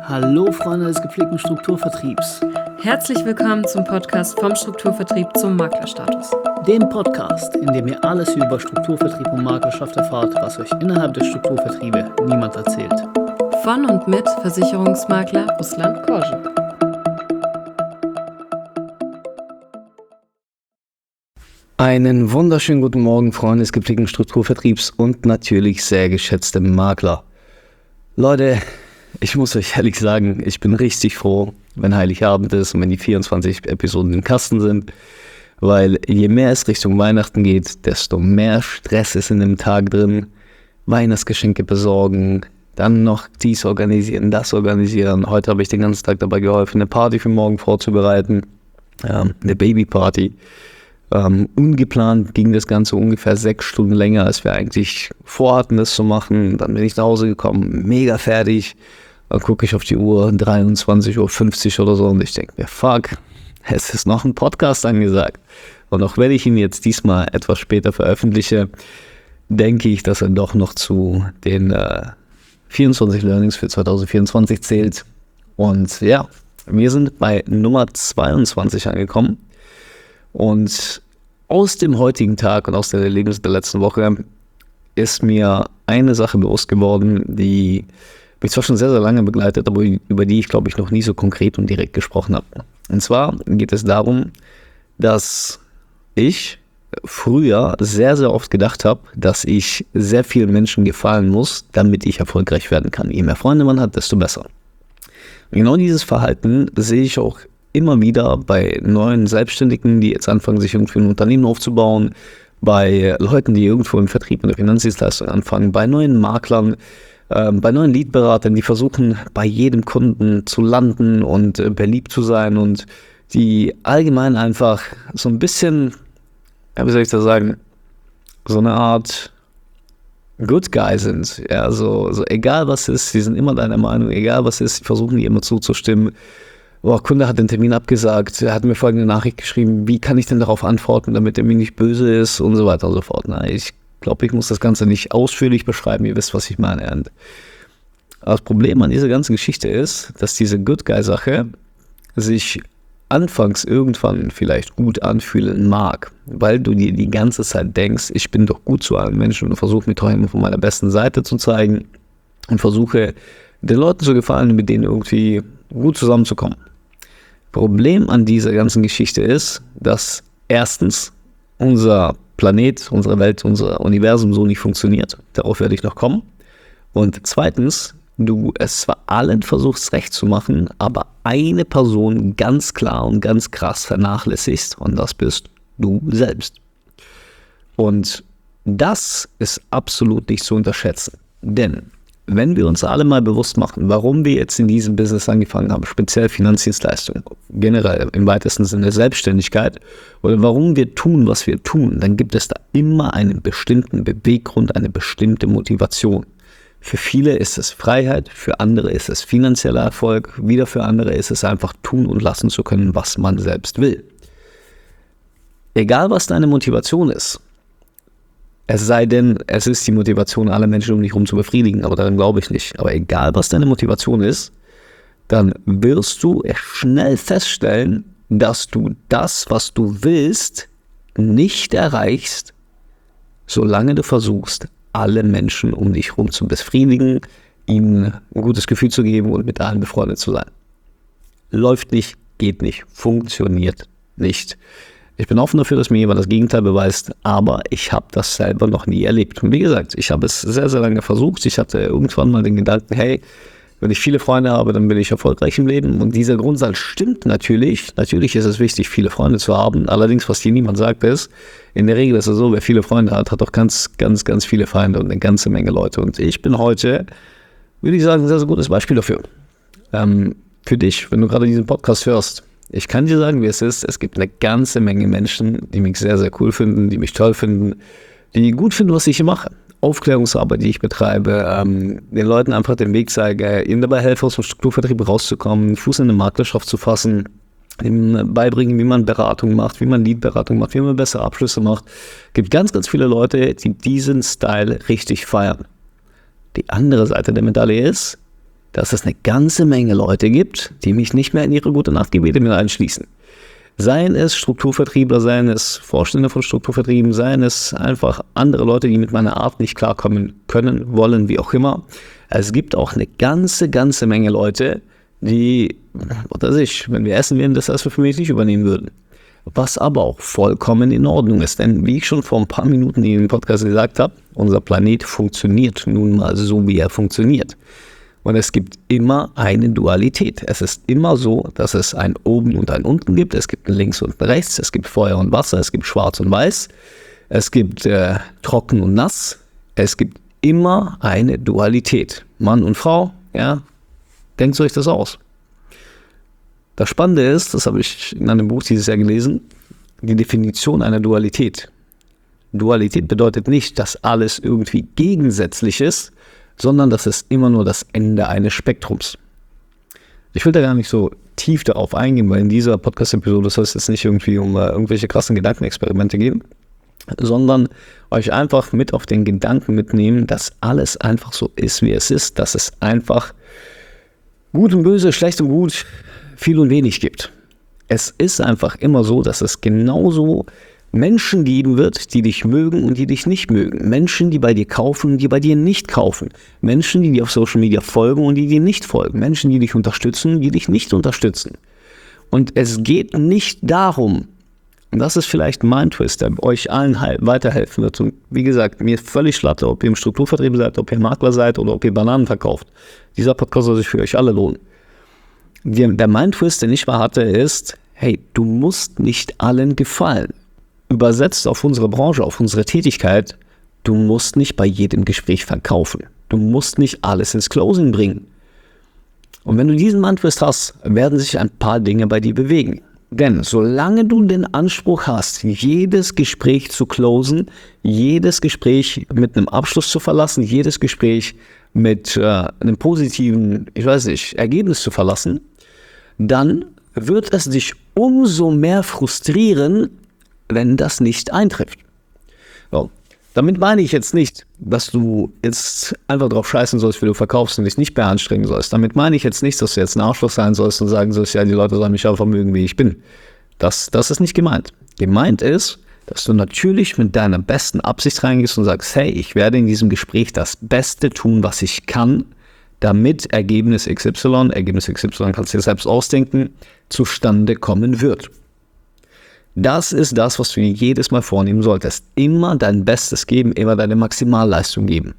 Hallo Freunde des gepflegten Strukturvertriebs. Herzlich willkommen zum Podcast vom Strukturvertrieb zum Maklerstatus. Dem Podcast, in dem ihr alles über Strukturvertrieb und Maklerschaft erfahrt, was euch innerhalb der Strukturvertriebe niemand erzählt. Von und mit Versicherungsmakler Ruslan Korschen. Einen wunderschönen guten Morgen, Freunde des gepflegten Strukturvertriebs und natürlich sehr geschätzte Makler. Leute, ich muss euch ehrlich sagen, ich bin richtig froh, wenn Heiligabend ist und wenn die 24 Episoden im Kasten sind, weil je mehr es Richtung Weihnachten geht, desto mehr Stress ist in dem Tag drin. Weihnachtsgeschenke besorgen, dann noch dies organisieren, das organisieren. Heute habe ich den ganzen Tag dabei geholfen, eine Party für morgen vorzubereiten, eine Babyparty. Ungeplant ging das Ganze ungefähr 6 Stunden länger, als wir eigentlich vorhatten, das zu machen. Dann bin ich nach Hause gekommen, mega fertig. Dann gucke ich auf die Uhr, 23:50 Uhr oder so, und ich denke mir, fuck, es ist noch ein Podcast angesagt. Und auch wenn ich ihn jetzt diesmal etwas später veröffentliche, denke ich, dass er doch noch zu den 24 Learnings für 2024 zählt. Und ja, wir sind bei Nummer 22 angekommen. Und aus dem heutigen Tag und aus den Erlebnissen der letzten Woche ist mir eine Sache bewusst geworden, die mich zwar schon sehr, sehr lange begleitet, aber über die ich, glaube ich, noch nie so konkret und direkt gesprochen habe. Und zwar geht es darum, dass ich früher sehr, sehr oft gedacht habe, dass ich sehr vielen Menschen gefallen muss, damit ich erfolgreich werden kann. Je mehr Freunde man hat, desto besser. Und genau dieses Verhalten sehe ich auch immer wieder bei neuen Selbstständigen, die jetzt anfangen, sich irgendwie ein Unternehmen aufzubauen, bei Leuten, die irgendwo im Vertrieb und der Finanzdienstleistung anfangen, bei neuen Maklern, bei neuen Leadberatern, die versuchen, bei jedem Kunden zu landen und beliebt zu sein und die allgemein einfach so ein bisschen, ja, wie soll ich das sagen, so eine Art Good Guy sind. Ja, so egal was ist, sie sind immer deiner Meinung, egal was ist, sie versuchen dir immer zuzustimmen. Kunde hat den Termin abgesagt, er hat mir folgende Nachricht geschrieben, wie kann ich denn darauf antworten, damit er mir nicht böse ist und so weiter und so fort. Ich glaube, ich muss das Ganze nicht ausführlich beschreiben, ihr wisst, was ich meine. Und das Problem an dieser ganzen Geschichte ist, dass diese Good Guy-Sache sich anfangs irgendwann vielleicht gut anfühlen mag, weil du dir die ganze Zeit denkst, ich bin doch gut zu allen Menschen und versuche mir trotzdem von meiner besten Seite zu zeigen und versuche den Leuten zu gefallen und mit denen irgendwie gut zusammenzukommen. Problem an dieser ganzen Geschichte ist, dass erstens unser Planet, unsere Welt, unser Universum so nicht funktioniert. Darauf werde ich noch kommen. Und zweitens, du es zwar allen versuchst recht zu machen, aber eine Person ganz klar und ganz krass vernachlässigst, und das bist du selbst. Und das ist absolut nicht zu unterschätzen. Denn wenn wir uns alle mal bewusst machen, warum wir jetzt in diesem Business angefangen haben, speziell Finanzdienstleistungen, generell im weitesten Sinne Selbstständigkeit, oder warum wir tun, was wir tun, dann gibt es da immer einen bestimmten Beweggrund, eine bestimmte Motivation. Für viele ist es Freiheit, für andere ist es finanzieller Erfolg, wieder für andere ist es einfach tun und lassen zu können, was man selbst will. Egal, was deine Motivation ist, es sei denn, es ist die Motivation, alle Menschen um dich herum zu befriedigen, aber daran glaube ich nicht. Aber egal, was deine Motivation ist, dann wirst du schnell feststellen, dass du das, was du willst, nicht erreichst, solange du versuchst, alle Menschen um dich herum zu befriedigen, ihnen ein gutes Gefühl zu geben und mit allen befreundet zu sein. Läuft nicht, geht nicht, funktioniert nicht. Ich bin offen dafür, dass mir jemand das Gegenteil beweist, aber ich habe das selber noch nie erlebt. Und wie gesagt, ich habe es sehr, sehr lange versucht. Ich hatte irgendwann mal den Gedanken, hey, wenn ich viele Freunde habe, dann bin ich erfolgreich im Leben. Und dieser Grundsatz stimmt natürlich. Natürlich ist es wichtig, viele Freunde zu haben. Allerdings, was dir niemand sagt, ist, in der Regel ist es so, wer viele Freunde hat, hat auch ganz, ganz, ganz viele Feinde und eine ganze Menge Leute. Und ich bin heute, würde ich sagen, ein sehr, sehr gutes Beispiel dafür. Für dich, wenn du gerade diesen Podcast hörst. Ich kann dir sagen, wie es ist. Es gibt eine ganze Menge Menschen, die mich sehr, sehr cool finden, die mich toll finden, die gut finden, was ich hier mache. Aufklärungsarbeit, die ich betreibe, den Leuten einfach den Weg zeige, ihnen dabei helfe, aus dem Strukturvertrieb rauszukommen, Fuß in eine Maklerschaft zu fassen, ihnen beibringen, wie man Beratung macht, wie man Leadberatung macht, wie man bessere Abschlüsse macht. Es gibt ganz, ganz viele Leute, die diesen Style richtig feiern. Die andere Seite der Medaille ist, dass es eine ganze Menge Leute gibt, die mich nicht mehr in ihre Gute-Nacht-Gebete mit einschließen. Seien es Strukturvertriebler, seien es Vorstände von Strukturvertrieben, seien es einfach andere Leute, die mit meiner Art nicht klarkommen können, wollen, wie auch immer. Es gibt auch eine ganze Menge Leute, die, was weiß ich, wenn wir essen würden, das für mich nicht übernehmen würden. Was aber auch vollkommen in Ordnung ist. Denn wie ich schon vor ein paar Minuten in dem Podcast gesagt habe, unser Planet funktioniert nun mal so, wie er funktioniert. Und es gibt immer eine Dualität. Es ist immer so, dass es ein Oben und ein Unten gibt. Es gibt ein Links und ein Rechts. Es gibt Feuer und Wasser. Es gibt Schwarz und Weiß. Es gibt Trocken und Nass. Es gibt immer eine Dualität. Mann und Frau, ja, denkt euch das aus. Das Spannende ist, das habe ich in einem Buch dieses Jahr gelesen, die Definition einer Dualität. Dualität bedeutet nicht, dass alles irgendwie gegensätzlich ist, sondern das ist immer nur das Ende eines Spektrums. Ich will da gar nicht so tief darauf eingehen, weil in dieser Podcast-Episode soll es jetzt nicht irgendwie um irgendwelche krassen Gedankenexperimente gehen, sondern euch einfach mit auf den Gedanken mitnehmen, dass alles einfach so ist, wie es ist, dass es einfach gut und böse, schlecht und gut, viel und wenig gibt. Es ist einfach immer so, dass es genauso Menschen geben wird, die dich mögen und die dich nicht mögen. Menschen, die bei dir kaufen und die bei dir nicht kaufen. Menschen, die dir auf Social Media folgen und die dir nicht folgen. Menschen, die dich unterstützen und die dich nicht unterstützen. Und es geht nicht darum, und das ist vielleicht mein Twist, der euch allen weiterhelfen wird. Und wie gesagt, mir völlig schlatte, ob ihr im Strukturvertrieb seid, ob ihr Makler seid oder ob ihr Bananen verkauft. Dieser Podcast soll sich für euch alle lohnen. Der Mind-Twist, den ich mal hatte, ist, hey, du musst nicht allen gefallen. Übersetzt auf unsere Branche, auf unsere Tätigkeit, du musst nicht bei jedem Gespräch verkaufen. Du musst nicht alles ins Closing bringen. Und wenn du diesen Mind-Twist hast, werden sich ein paar Dinge bei dir bewegen. Denn solange du den Anspruch hast, jedes Gespräch zu closen, jedes Gespräch mit einem Abschluss zu verlassen, jedes Gespräch mit einem positiven, Ergebnis zu verlassen, dann wird es dich umso mehr frustrieren, wenn das nicht eintrifft. So. Damit meine ich jetzt nicht, dass du jetzt einfach drauf scheißen sollst, wie du verkaufst und dich nicht mehr anstrengen sollst. Damit meine ich jetzt nicht, dass du jetzt ein Arschloch sein sollst und sagen sollst, ja, die Leute sollen mich einfach mögen, wie ich bin. Das ist nicht gemeint. Gemeint ist, dass du natürlich mit deiner besten Absicht reingehst und sagst, hey, ich werde in diesem Gespräch das Beste tun, was ich kann, damit Ergebnis XY kannst du dir selbst ausdenken, zustande kommen wird. Das ist das, was du dir jedes Mal vornehmen solltest. Immer dein Bestes geben, immer deine Maximalleistung geben.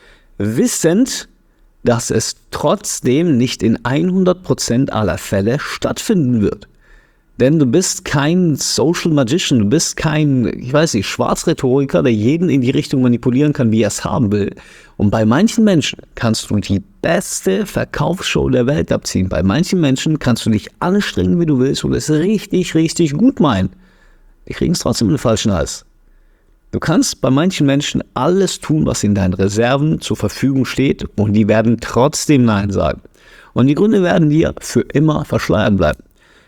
Wissend, dass es trotzdem nicht in 100% aller Fälle stattfinden wird. Denn du bist kein Social Magician, du bist kein, Schwarzrhetoriker, der jeden in die Richtung manipulieren kann, wie er es haben will. Und bei manchen Menschen kannst du die beste Verkaufsshow der Welt abziehen. Bei manchen Menschen kannst du dich anstrengen, wie du willst und es richtig gut meinen. Die kriegen es trotzdem in den falschen Hals. Du kannst bei manchen Menschen alles tun, was in deinen Reserven zur Verfügung steht und die werden trotzdem Nein sagen. Und die Gründe werden dir für immer verschleiert bleiben.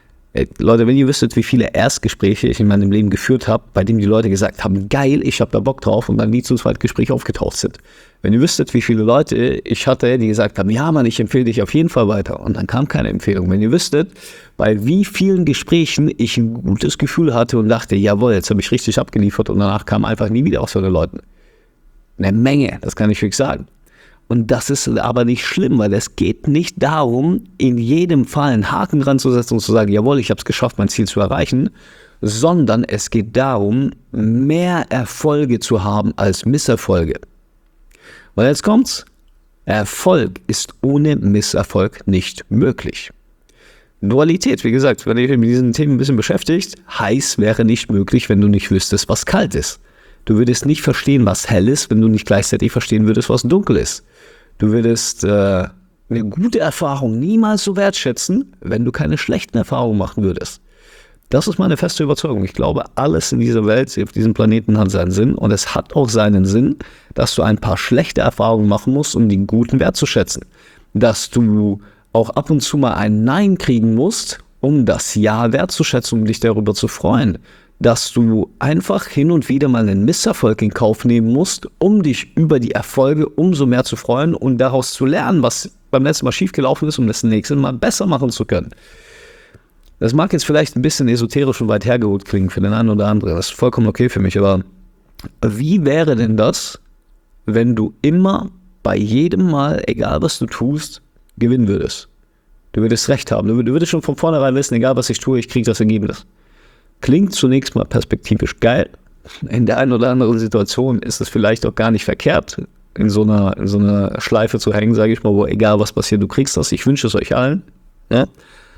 Leute, wenn ihr wüsstet, wie viele Erstgespräche ich in meinem Leben geführt habe, bei denen die Leute gesagt haben, geil, ich habe da Bock drauf und dann nie zum Zweitgespräch aufgetaucht sind. Wenn ihr wüsstet, wie viele Leute ich hatte, die gesagt haben, ja Mann, ich empfehle dich auf jeden Fall weiter und dann kam keine Empfehlung. Wenn ihr wüsstet, bei wie vielen Gesprächen ich ein gutes Gefühl hatte und dachte, jawohl, jetzt habe ich richtig abgeliefert und danach kam einfach nie wieder aus so den Leuten. Eine Menge, das kann ich wirklich sagen. Und das ist aber nicht schlimm, weil es geht nicht darum, in jedem Fall einen Haken dran zu setzen und zu sagen, jawohl, ich habe es geschafft, mein Ziel zu erreichen, sondern es geht darum, mehr Erfolge zu haben als Misserfolge. Weil jetzt kommt's, Erfolg ist ohne Misserfolg nicht möglich. Dualität, wie gesagt, wenn ihr euch mit diesen Themen ein bisschen beschäftigt, heiß wäre nicht möglich, wenn du nicht wüsstest, was kalt ist. Du würdest nicht verstehen, was hell ist, wenn du nicht gleichzeitig verstehen würdest, was dunkel ist. Du würdest eine gute Erfahrung niemals so wertschätzen, wenn du keine schlechten Erfahrungen machen würdest. Das ist meine feste Überzeugung. Ich glaube, alles in dieser Welt, auf diesem Planeten hat seinen Sinn. Und es hat auch seinen Sinn, dass du ein paar schlechte Erfahrungen machen musst, um den guten wertzuschätzen. Dass du auch ab und zu mal ein Nein kriegen musst, um das Ja wertzuschätzen, um dich darüber zu freuen. Dass du einfach hin und wieder mal einen Misserfolg in Kauf nehmen musst, um dich über die Erfolge umso mehr zu freuen und daraus zu lernen, was beim letzten Mal schiefgelaufen ist, um das nächste Mal besser machen zu können. Das mag jetzt vielleicht ein bisschen esoterisch und weit hergeholt klingen für den einen oder anderen. Das ist vollkommen okay für mich, aber wie wäre denn das, wenn du immer bei jedem Mal, egal was du tust, gewinnen würdest? Du würdest recht haben. Du würdest schon von vornherein wissen, egal was ich tue, ich kriege das Ergebnis. Klingt zunächst mal perspektivisch geil. In der einen oder anderen Situation ist es vielleicht auch gar nicht verkehrt, in so einer Schleife zu hängen, sage ich mal, wo egal was passiert, du kriegst das. Ich wünsche es euch allen. Ja?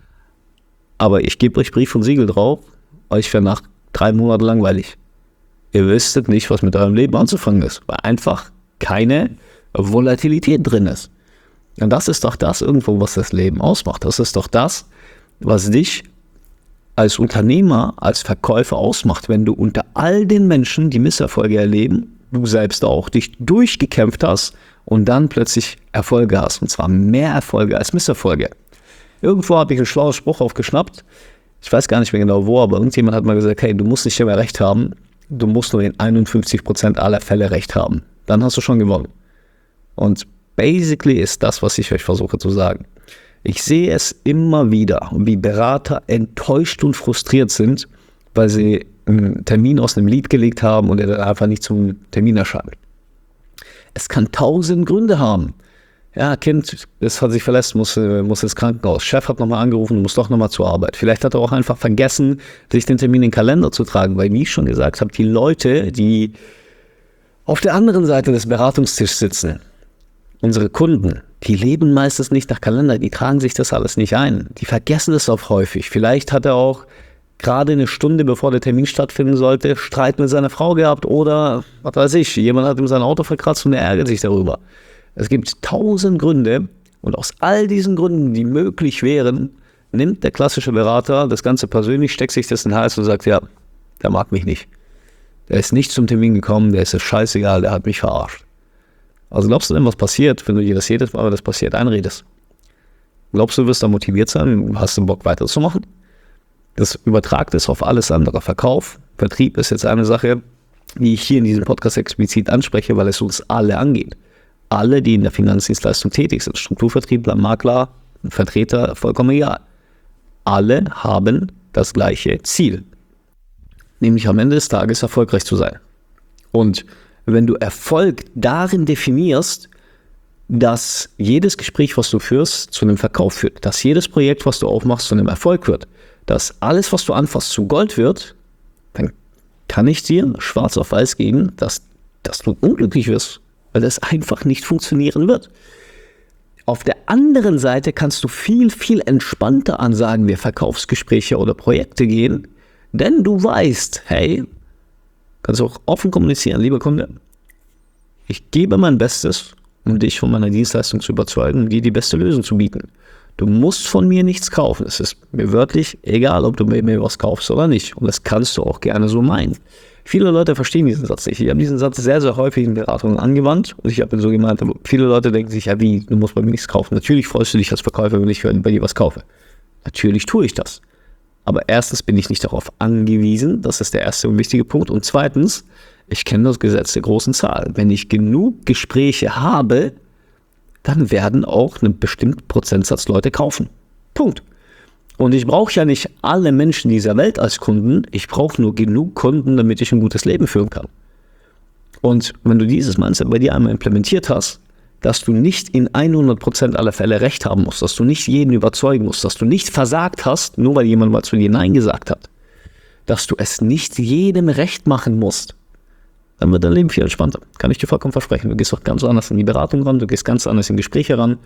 Aber ich gebe euch Brief und Siegel drauf, euch wäre nach 3 Monaten langweilig. Ihr wüsstet nicht, was mit eurem Leben anzufangen ist, weil einfach keine Volatilität drin ist. Und das ist doch das irgendwo, was das Leben ausmacht. Das ist doch das, was dich als Unternehmer, als Verkäufer ausmacht, wenn du unter all den Menschen, die Misserfolge erleben, du selbst auch, dich durchgekämpft hast und dann plötzlich Erfolge hast. Und zwar mehr Erfolge als Misserfolge. Irgendwo habe ich einen schlauen Spruch aufgeschnappt. Ich weiß gar nicht mehr genau wo, aber irgendjemand hat mal gesagt, hey, du musst nicht immer recht haben, du musst nur in 51% aller Fälle recht haben. Dann hast du schon gewonnen. Und basically ist das, was ich euch versuche zu sagen. Ich sehe es immer wieder, wie Berater enttäuscht und frustriert sind, weil sie einen Termin aus einem Lied gelegt haben und er dann einfach nicht zum Termin erscheint. Es kann 1000 Gründe haben. Ja, Kind, das hat sich verletzt, muss ins Krankenhaus. Chef hat nochmal angerufen, muss doch nochmal zur Arbeit. Vielleicht hat er auch einfach vergessen, sich den Termin in den Kalender zu tragen, weil, wie ich schon gesagt habe, die Leute, die auf der anderen Seite des Beratungstischs sitzen, unsere Kunden, die leben meistens nicht nach Kalender, die tragen sich das alles nicht ein. Die vergessen es auch häufig. Vielleicht hat er auch gerade eine Stunde, bevor der Termin stattfinden sollte, Streit mit seiner Frau gehabt oder, was weiß ich, jemand hat ihm sein Auto verkratzt und er ärgert sich darüber. Es gibt 1000 Gründe und aus all diesen Gründen, die möglich wären, nimmt der klassische Berater das Ganze persönlich, steckt sich das in den Hals und sagt, ja, der mag mich nicht. Der ist nicht zum Termin gekommen, der ist es scheißegal, der hat mich verarscht. Also glaubst du denn, was passiert, wenn du dir das jedes Mal, wenn das passiert, einredest? Glaubst du, du wirst da motiviert sein, hast du Bock weiterzumachen? Das übertragt es auf alles andere. Verkauf, Vertrieb ist jetzt eine Sache, die ich hier in diesem Podcast explizit anspreche, weil es uns alle angeht. Alle, die in der Finanzdienstleistung tätig sind, Strukturvertriebler, Makler, Vertreter, vollkommen egal. Alle haben das gleiche Ziel, nämlich am Ende des Tages erfolgreich zu sein. Und wenn du Erfolg darin definierst, dass jedes Gespräch, was du führst, zu einem Verkauf führt, dass jedes Projekt, was du aufmachst, zu einem Erfolg wird, dass alles, was du anfasst, zu Gold wird, dann kann ich dir schwarz auf weiß geben, dass du unglücklich wirst, weil das einfach nicht funktionieren wird. Auf der anderen Seite kannst du viel, viel entspannter an, sagen wir, Verkaufsgespräche oder Projekte gehen, denn du weißt, hey, kannst du auch offen kommunizieren, lieber Kunde, ich gebe mein Bestes, um dich von meiner Dienstleistung zu überzeugen, um dir die beste Lösung zu bieten. Du musst von mir nichts kaufen. Es ist mir wörtlich egal, ob du mir was kaufst oder nicht. Und das kannst du auch gerne so meinen. Viele Leute verstehen diesen Satz nicht. Ich habe diesen Satz sehr, sehr häufig in Beratungen angewandt. Und ich habe ihn so gemeint, aber viele Leute denken sich, ja wie, du musst bei mir nichts kaufen. Natürlich freust du dich als Verkäufer, wenn ich bei dir was kaufe. Natürlich tue ich das. Aber erstens bin ich nicht darauf angewiesen. Das ist der erste und wichtige Punkt. Und zweitens, ich kenne das Gesetz der großen Zahl. Wenn ich genug Gespräche habe, dann werden auch einen bestimmten Prozentsatz Leute kaufen. Punkt. Und ich brauche ja nicht alle Menschen dieser Welt als Kunden. Ich brauche nur genug Kunden, damit ich ein gutes Leben führen kann. Und wenn du dieses Mindset bei dir einmal implementiert hast, dass du nicht in 100% aller Fälle recht haben musst, dass du nicht jeden überzeugen musst, dass du nicht versagt hast, nur weil jemand mal zu dir Nein gesagt hat, dass du es nicht jedem recht machen musst, dann wird dein Leben viel entspannter. Kann ich dir vollkommen versprechen. Du gehst auch ganz anders in die Beratung ran, du gehst ganz anders in Gespräche ran.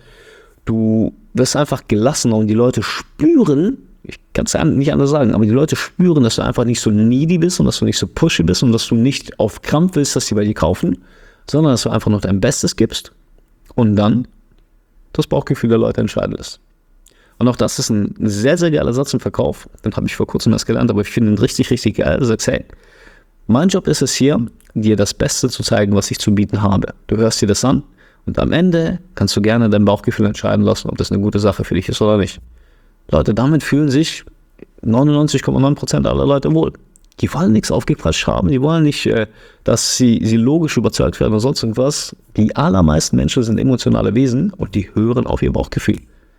Du wirst einfach gelassener und die Leute spüren, ich kann es nicht anders sagen, aber die Leute spüren, dass du einfach nicht so needy bist und dass du nicht so pushy bist und dass du nicht auf Krampf willst, dass sie bei dir kaufen, sondern dass du einfach noch dein Bestes gibst und dann das Bauchgefühl der Leute entscheiden lässt. Und auch das ist ein sehr, sehr geiler Satz im Verkauf. Den habe ich vor kurzem erst gelernt, aber ich finde ihn richtig, richtig geil. Du sagst, hey, mein Job ist es hier, dir das Beste zu zeigen, was ich zu bieten habe. Du hörst dir das an und am Ende kannst du gerne dein Bauchgefühl entscheiden lassen, ob das eine gute Sache für dich ist oder nicht. Leute, damit fühlen sich 99,9% aller Leute wohl. Die wollen nichts aufgequatscht haben, die wollen nicht, dass sie logisch überzeugt werden oder sonst irgendwas. Die allermeisten Menschen sind emotionale Wesen und die hören auf ihr Bauchgefühl.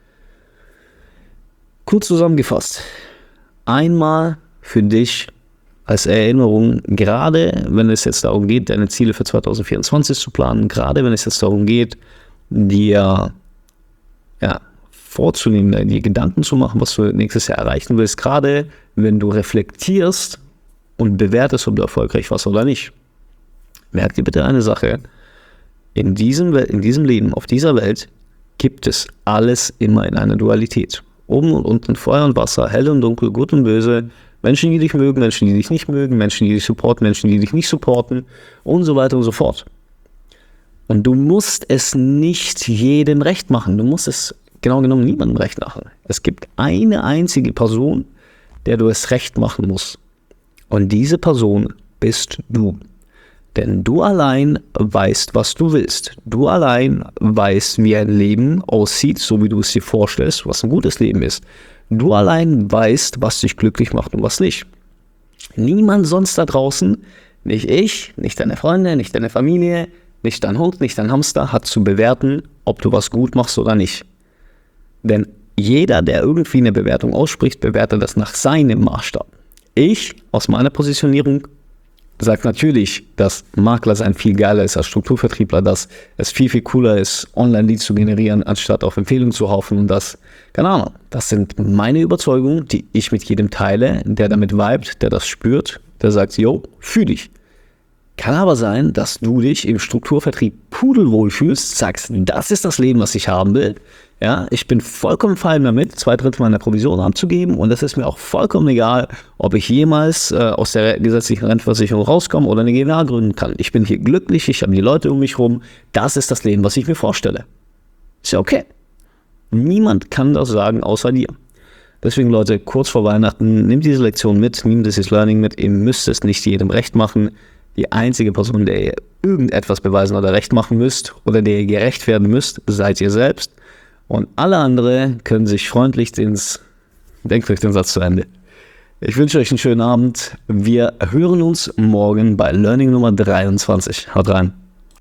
Kurz zusammengefasst, einmal für dich als Erinnerung, gerade wenn es jetzt darum geht, deine Ziele für 2024 zu planen, gerade wenn es jetzt darum geht, dir vorzunehmen, dir Gedanken zu machen, was du nächstes Jahr erreichen willst, gerade wenn du reflektierst und bewertest, ob du erfolgreich warst oder nicht. Merk dir bitte eine Sache, in diesem Leben, auf dieser Welt, gibt es alles immer in einer Dualität. Oben und unten, Feuer und Wasser, hell und dunkel, gut und böse, Menschen, die dich mögen, Menschen, die dich nicht mögen, Menschen, die dich supporten, Menschen, die dich nicht supporten und so weiter und so fort. Und du musst es nicht jedem recht machen. Du musst es genau genommen niemandem recht machen. Es gibt eine einzige Person, der du es recht machen musst. Und diese Person bist du. Denn du allein weißt, was du willst. Du allein weißt, wie ein Leben aussieht, so wie du es dir vorstellst, was ein gutes Leben ist. Du allein weißt, was dich glücklich macht und was nicht. Niemand sonst da draußen, nicht ich, nicht deine Freunde, nicht deine Familie, nicht dein Hund, nicht dein Hamster, hat zu bewerten, ob du was gut machst oder nicht. Denn jeder, der irgendwie eine Bewertung ausspricht, bewertet das nach seinem Maßstab. Ich, aus meiner Positionierung, sage natürlich, dass Makler sein viel geiler ist als Strukturvertriebler, dass es viel, viel cooler ist, Online-Leads zu generieren, anstatt auf Empfehlungen zu hoffen und das, keine Ahnung, das sind meine Überzeugungen, die ich mit jedem teile, der damit vibet, der das spürt, der sagt, yo, fühl dich. Kann aber sein, dass du dich im Strukturvertrieb pudelwohl fühlst, sagst, das ist das Leben, was ich haben will. Ja, ich bin vollkommen fein damit, 2/3 meiner Provision abzugeben und es ist mir auch vollkommen egal, ob ich jemals aus der gesetzlichen Rentenversicherung rauskomme oder eine GmbH gründen kann. Ich bin hier glücklich, ich habe die Leute um mich rum, das ist das Leben, was ich mir vorstelle. Ist ja okay. Niemand kann das sagen, außer dir. Deswegen, Leute, kurz vor Weihnachten, nehmt diese Lektion mit, nehmt dieses Learning mit, ihr müsst es nicht jedem recht machen. Die einzige Person, der ihr irgendetwas beweisen oder recht machen müsst oder der ihr gerecht werden müsst, seid ihr selbst. Und alle anderen können sich freundlich denkt euch den Satz zu Ende. Ich wünsche euch einen schönen Abend. Wir hören uns morgen bei Learning Nummer 23. Haut rein.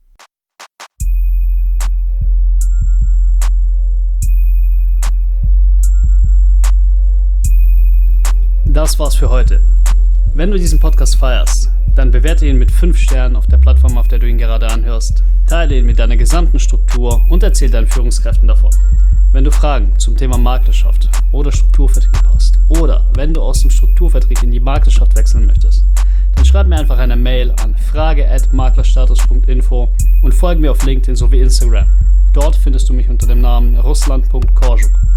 Das war's für heute. Wenn du diesen Podcast feierst, dann bewerte ihn mit 5 Sternen auf der Plattform, auf der du ihn gerade anhörst. Teile ihn mit deiner gesamten Struktur und erzähl deinen Führungskräften davon. Wenn du Fragen zum Thema Maklerschaft oder Strukturvertrieb hast oder wenn du aus dem Strukturvertrieb in die Maklerschaft wechseln möchtest, dann schreib mir einfach eine Mail an frage@maklerstatus.info und folge mir auf LinkedIn sowie Instagram. Dort findest du mich unter dem Namen Ruslan.Korjuk.